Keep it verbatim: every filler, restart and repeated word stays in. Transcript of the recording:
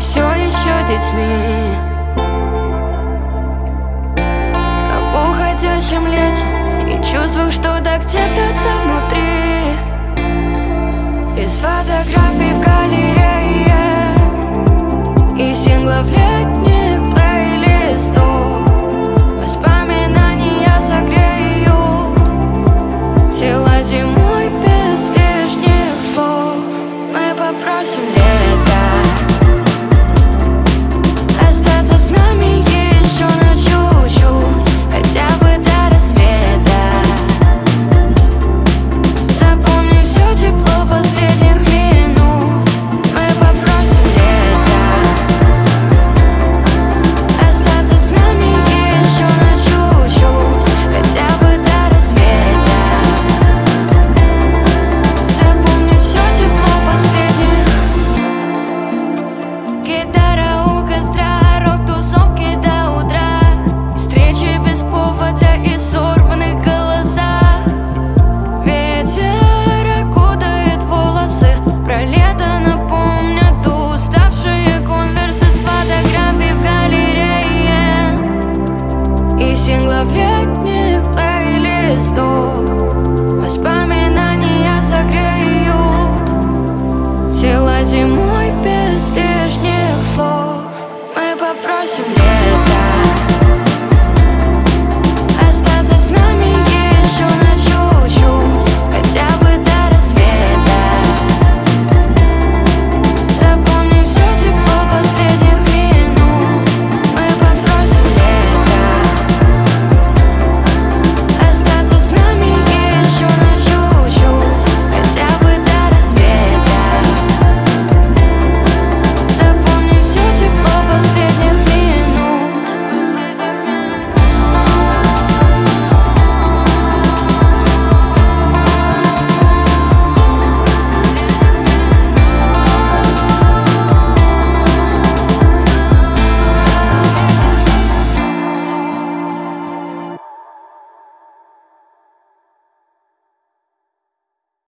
все еще детьми. Об уходящем лете и чувствах, что так теплятся внутри. Из фотографий в галерее и синглов летних плейлистов воспоминания согреют тела зимой без лишних слов. Мы попросим лето остаться с нами еще на чуть-чуть, хотя бы до рассвета. Запомни все тепло последних минут. Мы попросим лето остаться с нами еще на чуть-чуть, хотя бы до рассвета. Запомни все тепло последних. Гитара у костра, рок-тусовки до утра, встречи без повода и сорванных голоса. Ветер окутает волосы, про лето напомнят уставшие конверсы с фотографий в галерее и синглов летних плейлистов. Воспоминания согреют тела зимой без лишних слов. Мы попросим